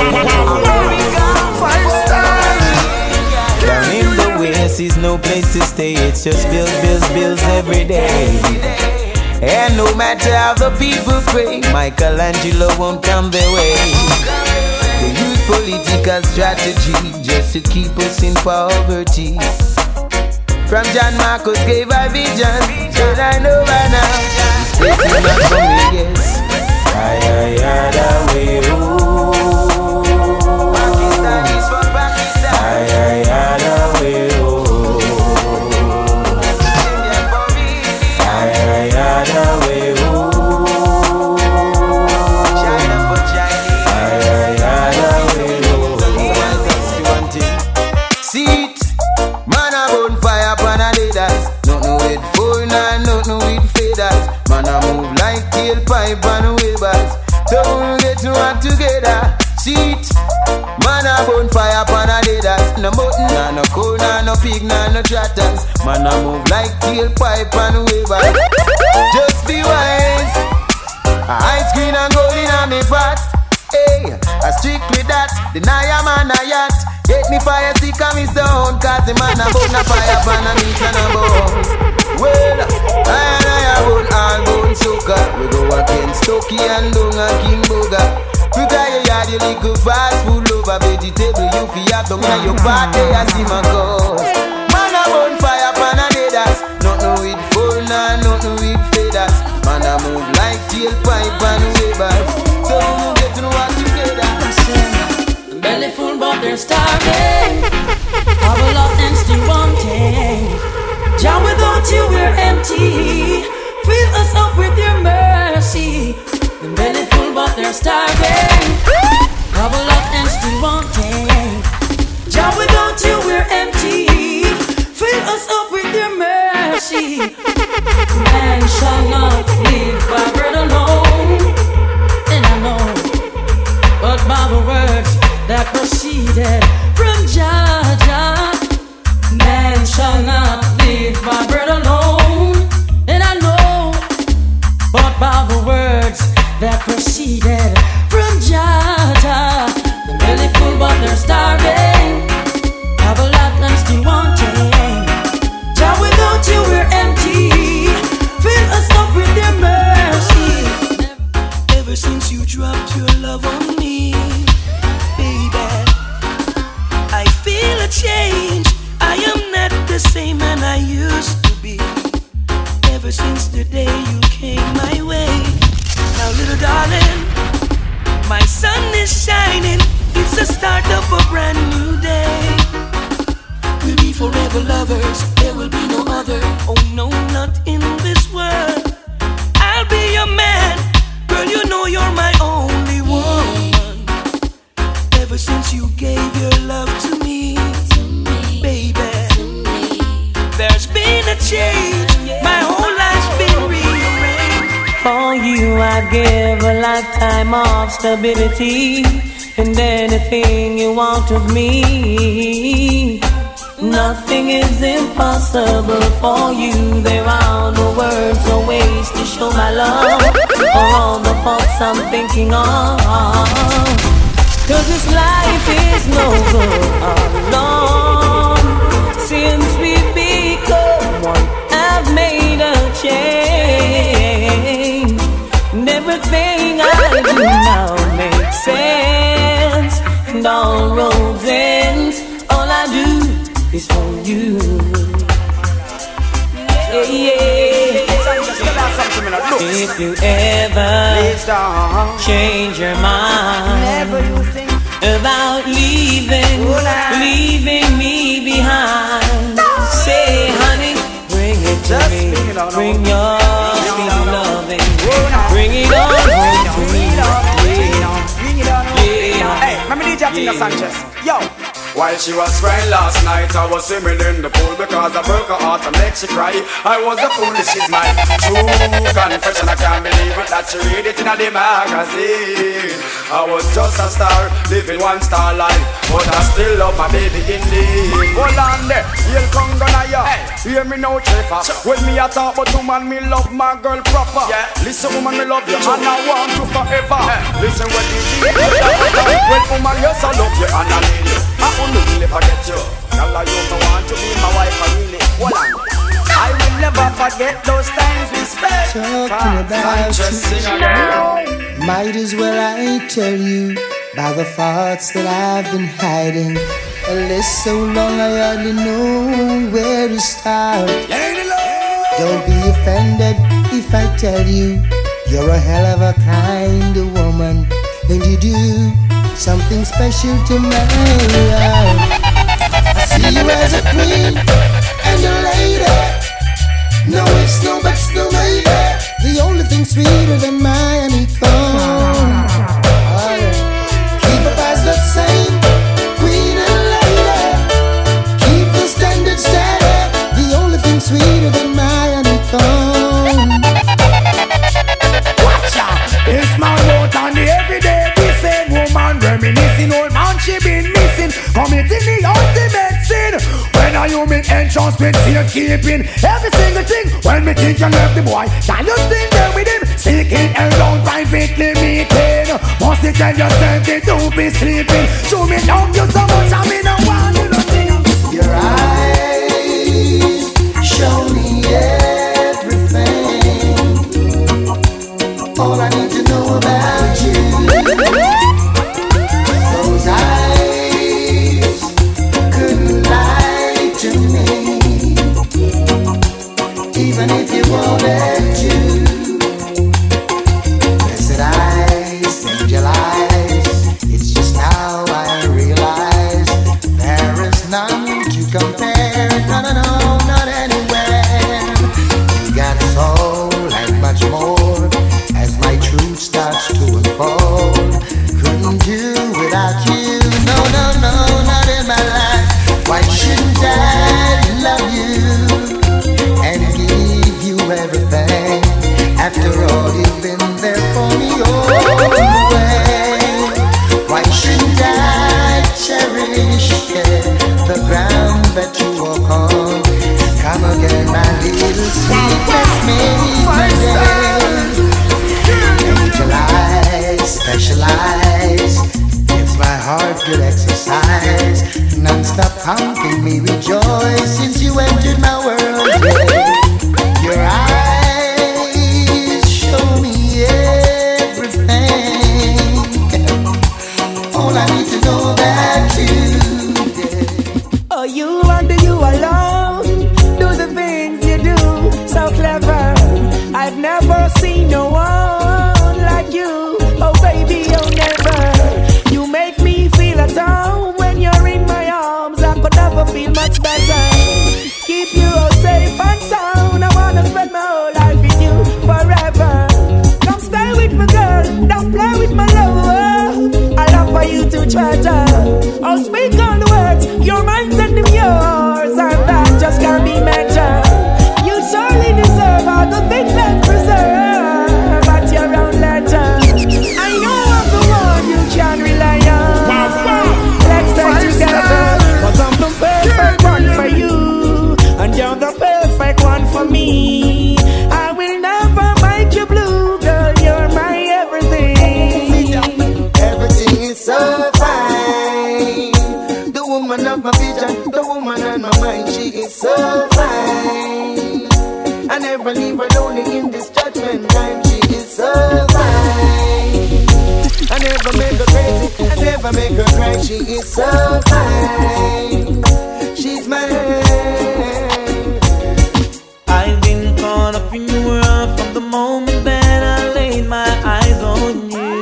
Speaker 11: a way home. Down in the West is no place to stay. It's just bills, bills, bills every day. And no matter how the people pray, Michelangelo won't come their way. They use political strategy just to keep us in poverty. From John Marcus gave a vision, and I know by now this place is not for me, yes. I had a way home. Pakistan is for Pakistan. I had a way home. Pipe and wavers, don't get to work together. Seat, man a bonfire pan a leaders. No mutton, no cow, no pig, no trotters. Man a move like tailpipe and wavers. Just be wise. Ice cream and gold in a me pot. Hey, I strictly that. Deny a man a yacht. Get me fire stick and me stone. Cause the man a burn a fire pan a meat and a bone. Well, I won't all bone sucker. We go against Toki and Dunga King Boga. Prepare your yard, you little fast food over vegetable. You fi have down in your party, I see my cause. Man a bonfire pan a leaders. Nothing with full, nothing with feathers. Man a move like tailpipe and wavers. So we get to work together.
Speaker 12: Belly full but they're starving. Have a lot and still wanting. Jah, without you we're empty. Fill us up with your mercy. The belly full but they're starving. Have a lot and still wanting. Jah, without you we're empty. Fill us up with your mercy. Man shall not live by bread alone. And I know, but by the words that proceeded from Jah, Jah. Man shall not live by bread alone. And I know, but by the words that proceeded from Jah, Jah. The belly full but they're starving. Have a lot and still wanting. Jah, without you we're empty. Fill us up with your mercy.
Speaker 2: Ever since you dropped your love on me, baby, I feel a change. I am not the same man I used to be. Ever since the day you came my way. Now little darling, my sun is shining. It's the start of a brand new day. We'll be forever lovers. There will be no other. Oh no, not in this world. I'll be your man. Girl, you know you're my only one. Ever since you gave your love to me, baby, there's been a change. My whole life's been rearranged.
Speaker 5: For you I'd give a lifetime of stability. And anything you want of me, nothing is impossible for you. There are no words or ways to show my love for all the faults I'm thinking of. Cause this life is no good alone. Since we've become one, I've made a change. And everything I do now makes sense. And all roads end. All I do is for you. Yeah, yeah. If you ever change your mind about leaving me behind, say honey, Bring your sweet loving. Bring it on home to me.
Speaker 8: Hey, let me DJ Tina Sanchez. Yo.
Speaker 13: While she was crying last night, I was swimming in the pool because I broke her heart and made she cry. I was a fool, she's my true confession. I can't believe it that she read it in the magazine. I was just a star, living one star life, but I still love my baby indeed.
Speaker 8: Hold on there, you'll come gonna ya. Hear me now, Trevor. When me a talk about woman, me love my girl proper. Listen, woman, me love you and I want you forever. Listen, when the well, woman, yes, I love you and I need you. I only really forget you. Girl, I you don't want to be my wife, I really. Hold on. I will never forget those times we spent.
Speaker 3: Talking about you. Might as well I tell you about the thoughts that I've been hiding. A list so long I hardly know where to start. Don't be offended if I tell you you're a hell of a kind of woman, and you do something special to my life. I see you as a queen and a lady. No ifs, no buts, no maybe. The only thing sweeter than Miami Cone. Oh, yeah. Keep up as the same queen and lady. Keep the standard steady. The only thing sweeter than Miami Cone.
Speaker 1: Watch out, it's my boat on the everyday. The same woman reminiscing, old man she been missing, committing the ultimate sin. When I you make entrance with safekeeping, every single thing. When me think you left the boy, can you still there with him? Seeking around privately meeting. Must you tell yourself that don't be sleeping? Show me love you so much, I mean I want you nothing.
Speaker 3: Your eyes show me everything. All I need to know about you. Those eyes couldn't lie to me, even if you wanted to. Blessed eyes, angel eyes. It's just now I realize there is none to compare. No, no, no, not anywhere. You got soul and much more. As my truth starts to unfold, couldn't do without you. No, no, no, not in my life. Why shouldn't I love you and give you everything? After all, you've been there for me all the way. Why shouldn't I cherish the ground that you walk on? Come again, my little sweet, let's make my day. Angel eyes, special eyes, gives my heart good exercise. Non-stop pumping me rejoice since you entered my world. Yeah. Your eyes show me everything. All I need to know that you did.
Speaker 5: Oh, you and you alone do the things you do so clever. I've never seen no one like you. Oh baby, oh never. You make me feel at home when you're in my arms. I could never feel much better. Keep you all safe and sound. I wanna spend my whole life with you forever. Come stay with me, girl. Don't play with my love. I love for you to treasure. I'll speak on the words. Your mind's and them yours, and that just can't be measured. You surely deserve all the things that preserve at your own letter. I know I'm the one you can rely on. Let's stay together. Cause I'm the perfect one for you, and you're the perfect one for me. I will never make you blue, girl. You're my everything.
Speaker 3: Everything is so fine. The woman of my vision, the woman on my mind, she is so fine. I never leave her lonely in this judgment time. She is so fine. I never make her crazy, I never make her cry. She is so fine. She's mine.
Speaker 5: I've been caught up in your world from the moment that I laid my eyes on you.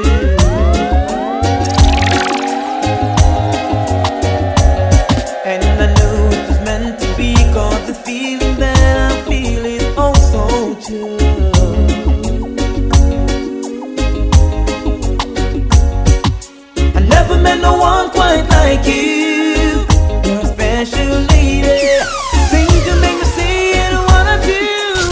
Speaker 5: And I knew it was meant to be, 'cause the feeling that I feel is oh so
Speaker 6: I never met no one quite like you. You're a special lady. Things you make me see and wanna do.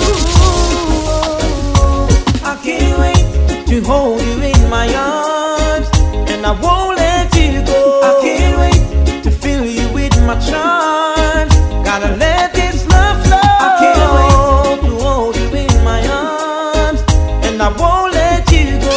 Speaker 6: I can't wait to hold you in my arms, and I won't let you go. I can't wait to fill you with my charms. Gotta let this love flow. I can't wait to hold you in my arms, and I won't let you go.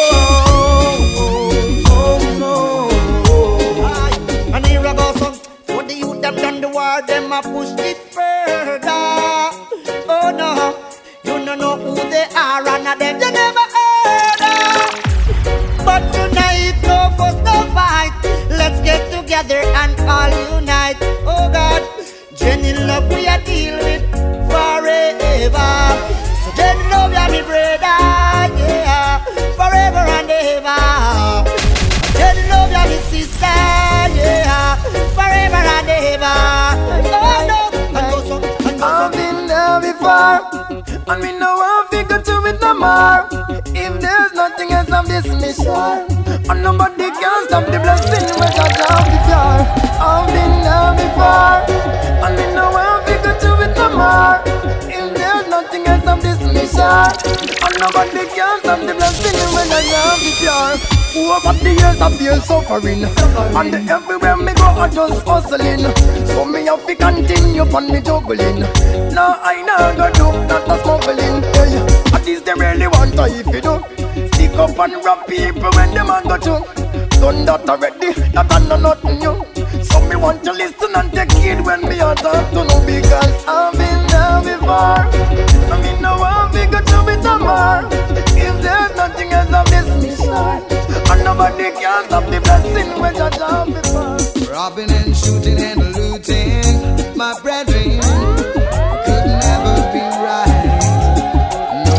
Speaker 1: And here I go, son. For the youth that done the war, them a push it further. Oh no, you don't know who they are, and of them you never heard of. But tonight, no fuss, no fight. Let's get together and all unite. Oh God, genuine love we are deal with forever. So genuine love, yeah, me brother, yeah, forever and ever. Genuine love, yeah, me sister, yeah, forever and ever. Oh no,
Speaker 6: I've been there before, and we know how to go to it no more. If there's nothing else of this mission, and nobody can stop the blessing when I drop the jar. I've been there before, and we know how to go to it no more. If there's nothing else of this mission, and nobody can stop the blessing when I drop the jar. Over the years I feel suffering, and everywhere me go I just hustling. So me have to continue on me juggling. No, I not gonna do not a smuggling. Hey, at least they really want to if you do. Stick up and rob people when them a go to. Done that already, that I know nothing new. So me want to listen and take it when me a talk to no, because I've been there before. I mean no one bigger to be tomorrow. If there's nothing else of this mission, and nobody can stop the blessing when you're down before.
Speaker 11: Robbing and shooting and looting, my brethren, could never be right. No.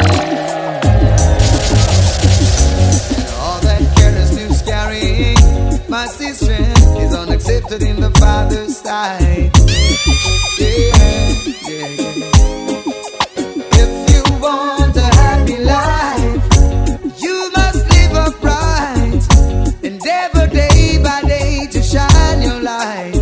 Speaker 11: And all that careless news carrying, my sister, is unaccepted in the Father's sight. Yeah, yeah, yeah. If you want a happy life, you must live upright. Endeavor day by day to shine your light.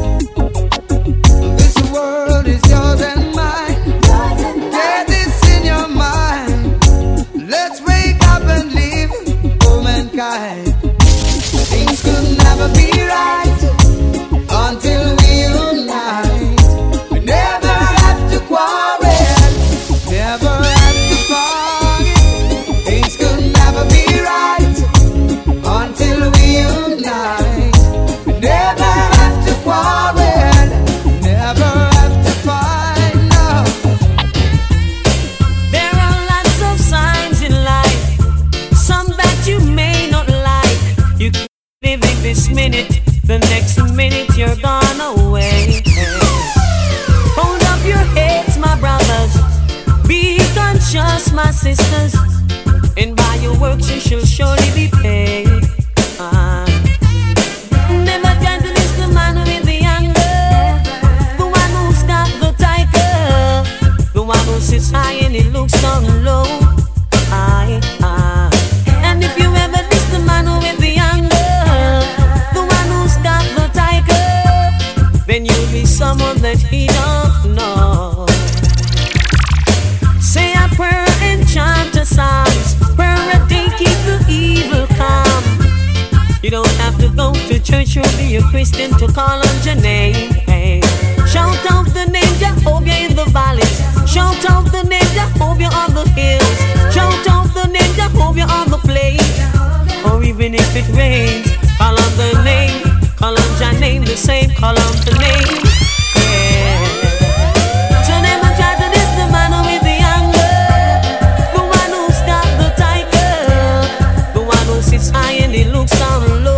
Speaker 11: This world is yours and mine. Get this in your mind. Let's wake up and live, oh mankind. Things could never be right until we unite. We never have to quarrel, never have to fight. Things could never be right until we unite. We never have to quarrel, never have to fight. No.
Speaker 12: There are lots of signs in life, some that you may not like. You keep living this minute, the next minute you're gone away. Hold up your heads, my brothers, be conscious, my sisters, and by your works you shall surely be paid. Never try to list the man with the anger, the one who's got the tiger, the one who sits high and he looks down low. And if you ever list the man with the anger, the one who's got the tiger, then you'll be someone that he don't know. Say a prayer and chant a psalms, prayer a day keep the evil calm. You don't have to go to church or be a Christian to call on your name. Hey. Shout out the name Jehovah in the valleys, shout out the name Jehovah on the hills, shout out the name Jehovah on the plains. Or even if it rains, call on the name, call on your name the same, call on the name. Yeah. So never try to diss the man with the anger, the one who's got the tiger, the one who sits high and he looks down low.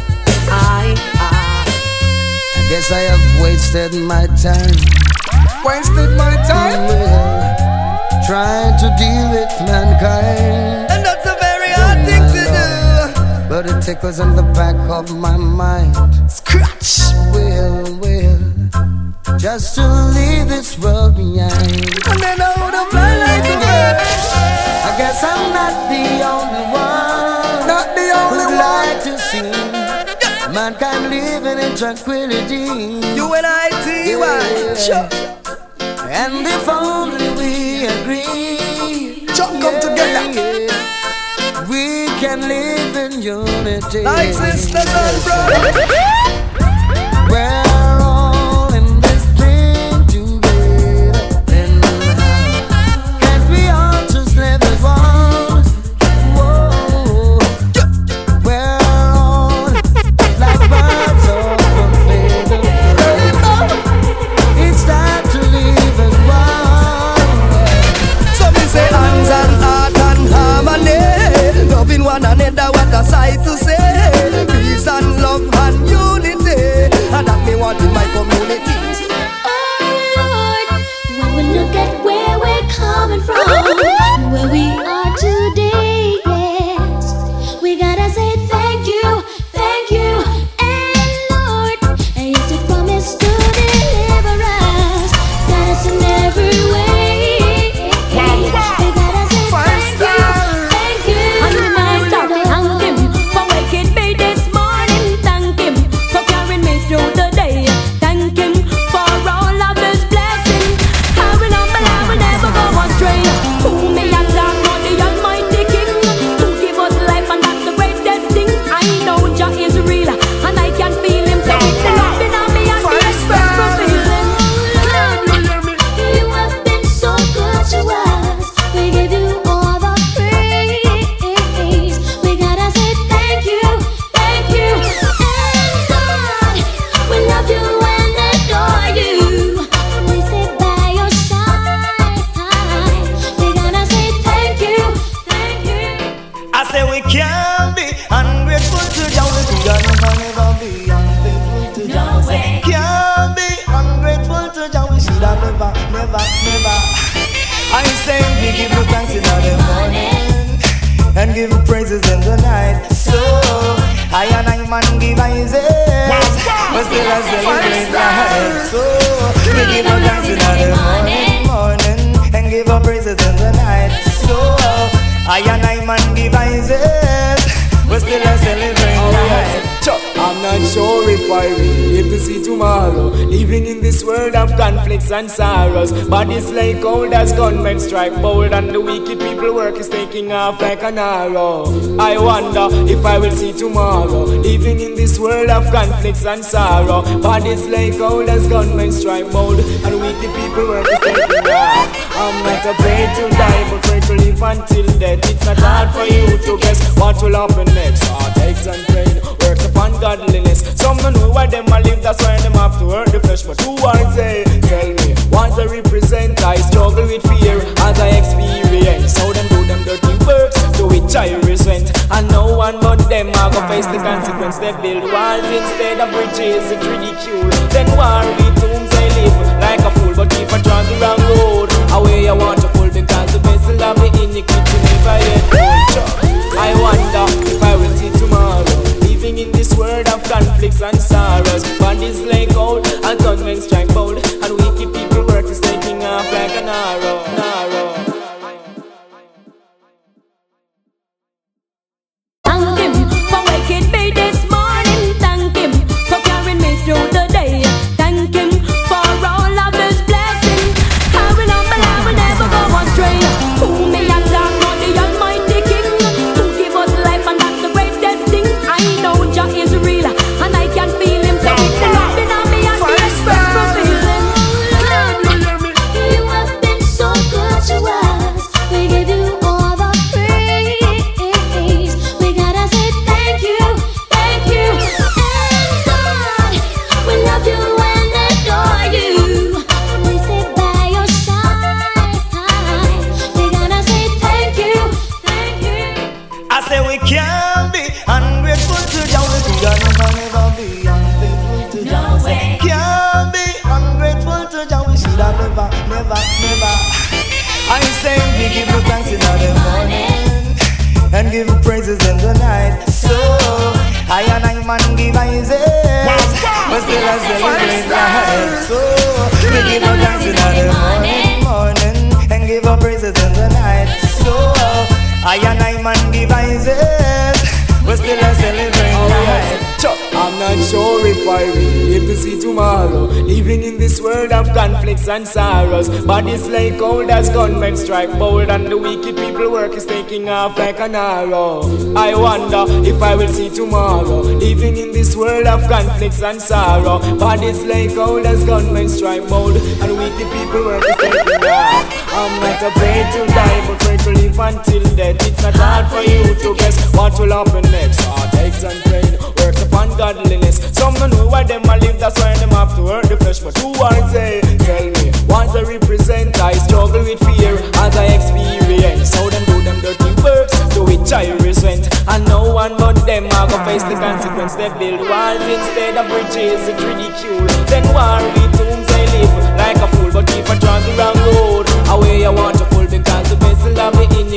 Speaker 11: I guess I have wasted my time. Wasted my time. Trying to deal with mankind.
Speaker 1: And that's a very hard thing to do.
Speaker 11: But it tickles in the back of my mind. Scratch. Will, just to leave this world behind.
Speaker 1: And then I would have
Speaker 3: mankind living in tranquility.
Speaker 1: UNITY, sure.
Speaker 3: And if only we agree,
Speaker 1: come together.
Speaker 3: We can live in unity.
Speaker 1: Like sisters and brothers.
Speaker 3: We're all in this thing together. And can't we all just live as one? Whoa. We're all like birds of a feather. It's time to live as one.
Speaker 1: So me say hands and heart and harmony, loving one another, what a sight to see. Peace and love and unity, and that me want in my community.
Speaker 7: Oh Lord, when we look at where we're coming from, where we are today, yes, we gotta say thank you, and Lord, and yes, you promised to deliver us, guide us in every way. We gotta say thank you. And when I start to thank Him for waking me this morning, thank Him for carrying me through the day, thank Him for all of His blessings. I will never go astray. Who may have done on the Almighty King, who give us life, and that's the greatest thing. I know Jah is real, and I can feel Him saying the love in me and the express fulfilling. You have been so good to us. We give you all the praise. We gotta say thank you, and God, we love you and adore you. We sit by your side. We gotta say thank you.
Speaker 11: I say we can't be ungrateful to Jah. We can never be unfaithful to Jah.
Speaker 7: No way.
Speaker 11: Can't be ungrateful to Jah. We should have never. I say we give you thanks in the morning and give you praises in the night. So I and I man give praises, but still I celebrate life. So we give you thanks in the morning and give you praises in the night. So I and I man give praises, but still I celebrate life.
Speaker 14: I'm not sure if I will live to see tomorrow, living in this world of conflicts and sorrows. Bodies like cold as gunmen strike bold, and the wicked people work is taking off like an arrow. I wonder if I will see tomorrow, living in this world of conflicts and sorrow. Bodies like cold as gunmen strike bold, and wicked people work is taking off. I'm not afraid to die, but afraid to live until death. It's not hard for you to guess what will happen next. Heartaches and pain works upon godliness. Some don't know why them a live, that's why them have to hurt the flesh. But who are they? Tell me, what they represent? I struggle with fear as I experience how them do them dirty works, to which I resent. And no one but them are gonna face the consequence. They build walls instead of bridges, it's ridicule. Then war with whom they live like a fool, but keep on trying the wrong road. Away I want to pull, because the vessel of the iniquity never yet hold. I wonder if I will see tomorrow, living in this world of conflicts and sorrows. Bodies like gold and gunmen strike bold, and wicked people work is taking off like an arrow.
Speaker 7: Thank Him for waking me this morning. Thank Him for carrying me through the day. Thank Him for all of His blessings. I will never go astray. Who may have done on the Almighty King, who give us life, and that's the greatest thing. I know Jah is real, and I can feel Him saying the love in me and the express fulfilling. You have been so good to us. We give you all the praise. We gotta say thank you, and God, we love you and adore you. We sit by your side. We gotta say thank you.
Speaker 11: I say we can't be ungrateful to Jah. We can never be unfaithful to Jah.
Speaker 7: No way.
Speaker 11: Can't be ungrateful to Jah. We should have never. I say we give you thanks in the morning and give you praises in the night. So I and I man give praises, but still I celebrate life. So we give you thanks in the morning and give you praises in the night. So I and I man give praises, but still I celebrate life.
Speaker 14: I'm not tomorrow. Living in this world of conflicts and sorrows. Bodies lay cold as gunmen strike bold, and the wicked people work is taking off like an arrow. I wonder if I will see tomorrow. Living in this world of conflicts and sorrow. Bodies lay cold as gunmen strike bold, and wicked people work is taking off. I'm not afraid to die, but afraid to live until death. It's not hard for you to guess what will happen next. Heartaches and pain works upon godliness. Some don't know why them a live, that's why them have to hurt the flesh. But who are they? Tell me, what I represent? I struggle with fear as I experience how them do them dirty works, to which I resent. And no one but them are gonna face the consequence. They build walls instead of bridges, it's ridicule. Then war with tombs they live like a fool, but if I try the wrong road, away I want to pull, because the vessel of the